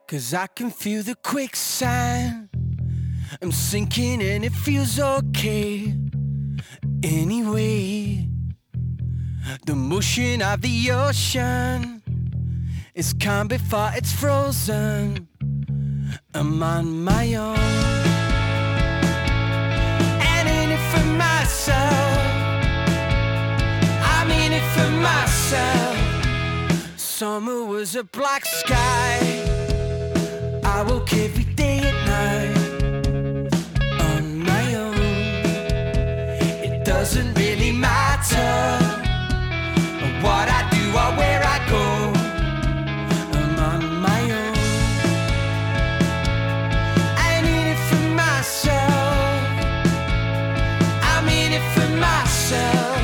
'Cause I can feel the quicksand. I'm sinking and it feels okay. Anyway, the motion of the ocean is calm before it's frozen. I'm on my own, and in it for myself. I'm in it for myself. Summer was a black sky. I woke every day at night on my own. It doesn't really matter what I do or where I go. I'm on my own. I need it for myself. I'm in it for myself.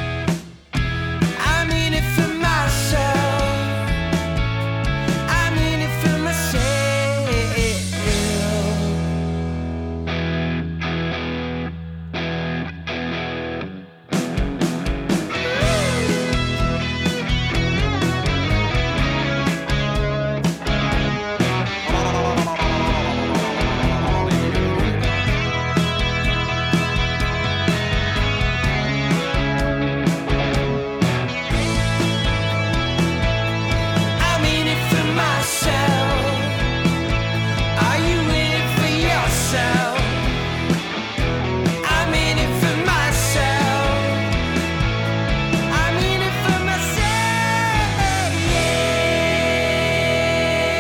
I'm in it for myself. I'm in it for myself.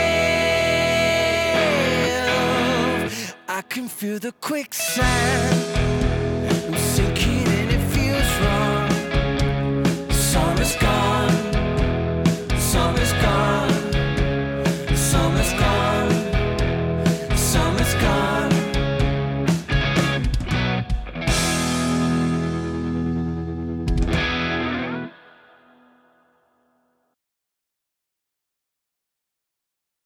I can feel the quicksand.